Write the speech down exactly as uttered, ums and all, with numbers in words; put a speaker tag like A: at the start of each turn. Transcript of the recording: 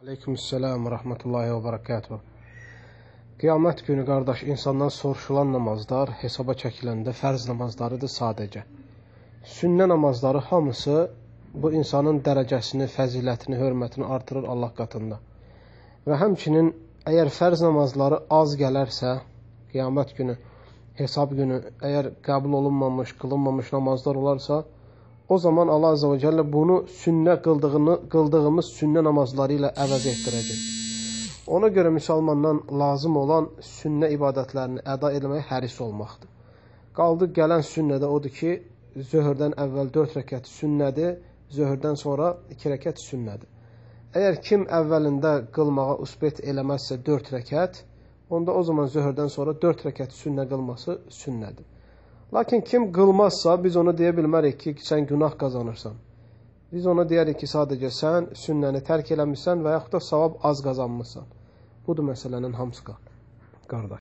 A: Aleykümselam və rəhmətullahi və bərəkətuhu. Qiyamət günü qardaş, insandan soruşulan namazlar hesaba çəkiləndə fərz namazlarıdır sadəcə. Sünnə namazları hamısı bu insanın dərəcəsini, fəzilətini, hörmətini artırır Allah qatında. Və həmçinin əgər fərz namazları az gələrsə, qiyamət günü, hesab günü, əgər qəbul olunmamış, qılınmamış namazlar olarsa, o zaman Allah Azze və Cəllə bunu sünnə qıldığını, qıldığımız sünnə namazları ilə əvəz etdirəcək. Ona görə müsəlmandan lazım olan sünnə ibadətlərini əda etməyə həris olmaqdır. Qaldı gələn sünnədə odur ki, zöhrdən əvvəl dörd rəkət sünnədir, zöhrdən sonra iki rəkət sünnədir. Əgər kim əvvəlində qılmağa usbet eləməzsə dörd rəkət, onda o zaman zöhrdən sonra dörd rəkət sünnə qılması sünnədir. Lakin kim qılmazsa, biz ona deyə bilmərik ki, sən günah qazanırsan. Biz ona deyərik ki, sadəcə sən sünnəni tərk eləmişsən və yaxud da savab az qazanmışsan. Budur məsələnin hamısı qardaş.